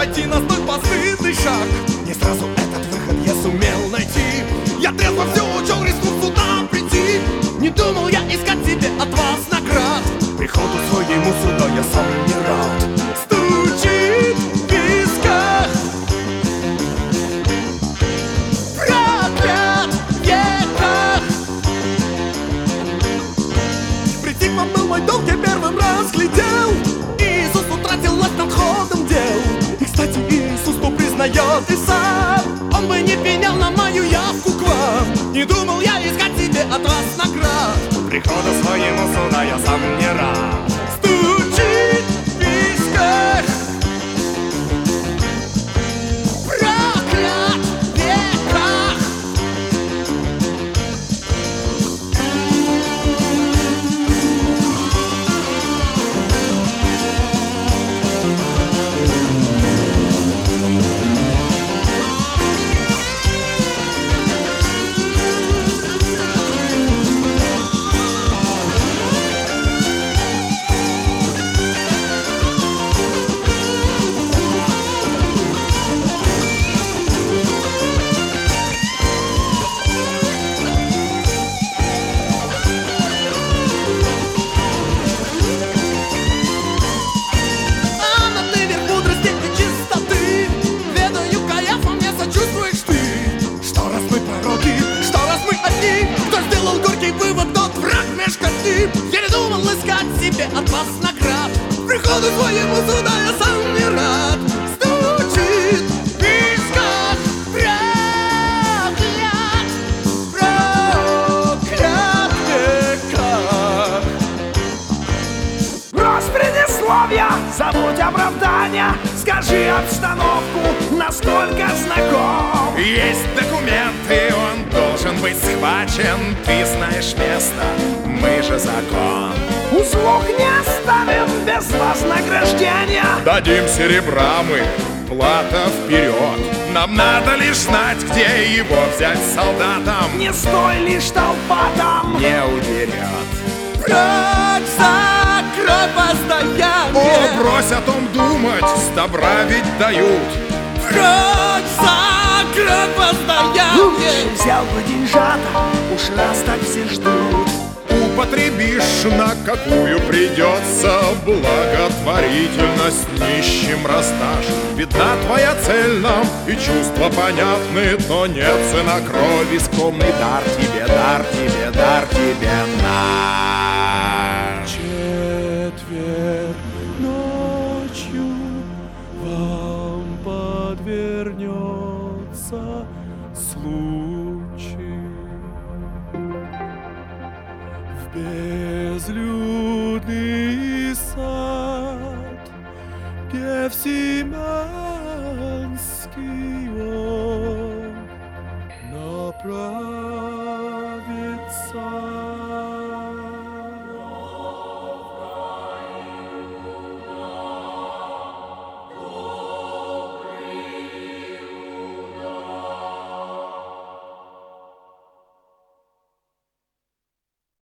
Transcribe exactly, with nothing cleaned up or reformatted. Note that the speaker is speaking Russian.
пойти на столь постыдный шаг. Не сразу этот выход я сумел найти. Я трезво все учел, рискнув сюда прийти. Не думал я искать себе от вас наград. Приходу своему сюда я сам не рад. Стучит в висках проклят веках. Прийти к вам был мой долг, я первым разглядел. Иисус утратил власть над ходом дел. И, кстати, Иисус то признает и сам. Он бы не пенял на мою явку к вам. Не думал я искать себе от вас наград. Прихода своему сюда я сам не рад. Стучит в висках проклят веках. От вас наград. Приходу своему сюда я сам не рад. Стучит в висках проклят, проклят веках. Брось предисловия, забудь оправдания. Скажи обстановку, насколько знаком. Есть документы, он должен быть схвачен. Ты знаешь место, мы же закон. Услуг не оставим без вознаграждения. Дадим серебра мы, плата вперед. Нам надо лишь знать, где его взять солдатам. Не стой лишь толпа там, Не удерет. Прочь за кровь воздаяние. О, брось о том думать, с добра ведь дают. Прочь за кровь воздаяние. взял бы деньжата, уж раз так все ждут. Употребишь, на какую придется, благотворительность нищим раздашь. Видна твоя цель нам, и чувства понятны, но нет цена крови. Скромный дар тебе, дар тебе, дар тебе наш. Четверг ночью вам подвернется случай в безлюдный сад, Гефсиманский он направо.